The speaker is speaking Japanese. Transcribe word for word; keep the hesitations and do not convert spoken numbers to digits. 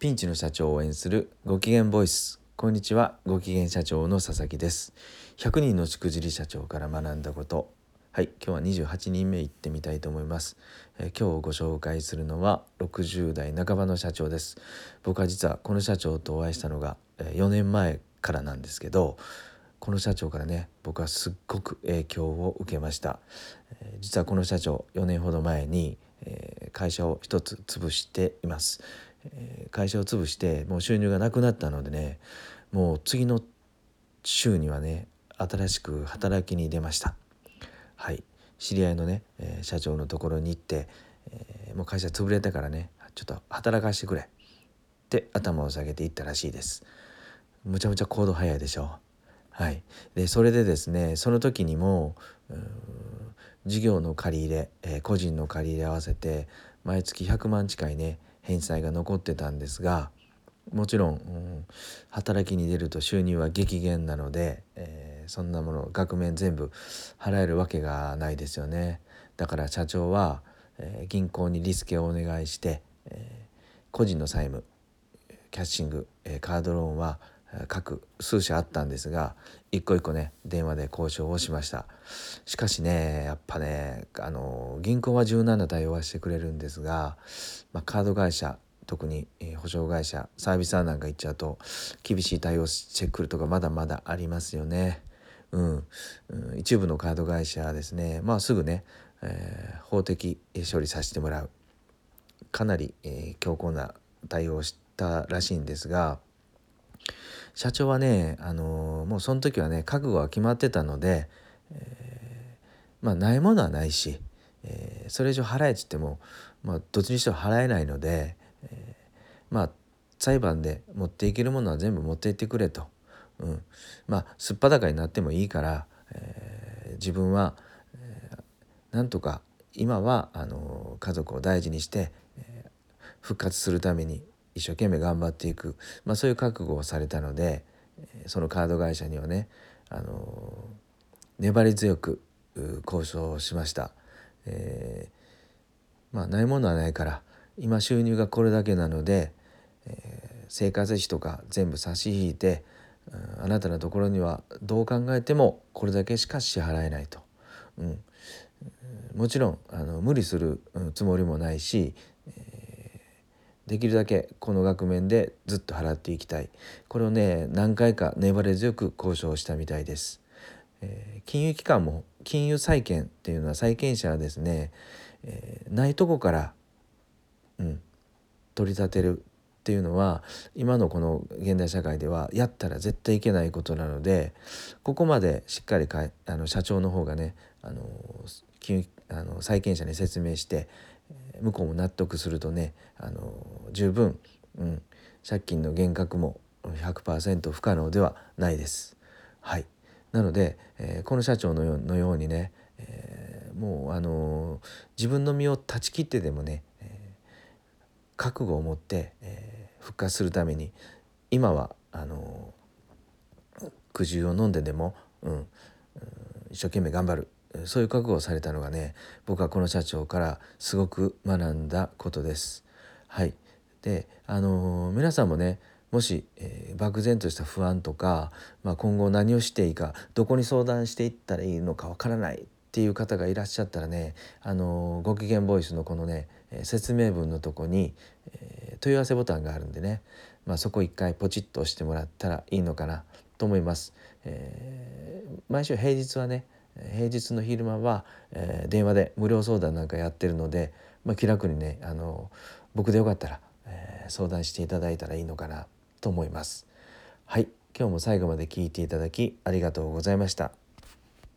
ピンチの社長を応援するご機嫌ボイス。こんにちは、ご機嫌社長の佐々木です。ひゃくにんのしくじり社長から学んだこと。はい、今日はにじゅうはちにんめ行ってみたいと思います。えー、今日ご紹介するのはろくじゅう代半ばの社長です。僕は実はこの社長とお会いしたのがよねんまえからなんですけど、この社長からね、僕はすっごく影響を受けました。えー、実はこの社長よねんほど前に、えー、会社を一つ潰しています。えー、会社を潰してもう収入がなくなったのでね、もう次の週にはね新しく働きに出ました。はい、知り合いのね、えー、社長のところに行って、えー、もう会社潰れたからねちょっと働かしてくれって頭を下げていったらしいです。むちゃむちゃ行動早いでしょう。はい、でそれでですね、その時にも事業の借り入れ、えー、個人の借り入れ合わせて毎月ひゃくまん近いね返済が残ってたんですが、もちろん、うん、働きに出ると収入は激減なので、えー、そんなもの額面全部払えるわけがないですよね。だから社長は、えー、銀行にリスケをお願いして、えー、個人の債務キャッシング、えー、カードローンは各数社あったんですが、一個一個ね電話で交渉をしました。しかしねやっぱねあの銀行は柔軟な対応はしてくれるんですが、まあ、カード会社特に、えー、保証会社サービス案なんか行っちゃうと厳しい対応してくるとかまだまだありますよね。うん、うん、一部のカード会社はですね、まあすぐね、えー、法的処理させてもらうかなり、えー、強硬な対応をしたらしいんですが、社長はね、あのー、もうその時はね覚悟は決まってたので、えー、まあないものはないし、えー、それ以上払えって言っても、まあ、どっちにしても払えないので、えー、まあ裁判で持っていけるものは全部持っていってくれと、うん、まあすっぱだかになってもいいから、えー、自分は、えー、なんとか今はあのー、家族を大事にして、えー、復活するために一生懸命頑張っていく、まあ、そういう覚悟をされたので、そのカード会社にはね、あの粘り強く交渉をしました。えー、まあないものはないから今収入がこれだけなので、えー、生活費とか全部差し引いて、うん、あなたのところにはどう考えてもこれだけしか支払えないと、うん、もちろんあの無理するつもりもないし、できるだけこの額面でずっと払っていきたい。これをね何回か粘り強く交渉したみたいです。えー、金融機関も金融債券っていうのは債権者はですね、えー、ないとこから、うん、取り立てるっていうのは今のこの現代社会ではやったら絶対いけないことなので、ここまでしっかりかあの社長の方がねあの金融あの債権者に説明して向こうも納得するとねあの十分、うん、借金の減額も ひゃくパーセント 不可能ではないです。はい、なので、えー、この社長のよのようにね、えー、もうあの自分の身を断ち切ってでもね、えー、覚悟を持って、えー、復活するために今はあの苦汁を飲んででも、うん、一生懸命頑張る、そういう覚悟をされたのがね僕はこの社長からすごく学んだことです。はい、であのー、皆さんもねもし、えー、漠然とした不安とか、まあ、今後何をしていいかどこに相談していったらいいのかわからないっていう方がいらっしゃったらね、あのー、ご機嫌ボイスのこのね説明文のとこに、えー、問い合わせボタンがあるんでね、まあ、そこ一回ポチッと押してもらったらいいのかなと思います。えー、毎週平日はね平日の昼間は、えー、電話で無料相談なんかやってるので、まあ、気楽にねあの僕でよかったら、えー、相談していただいたらいいのかなと思います。はい、今日も最後まで聞いていただきありがとうございました。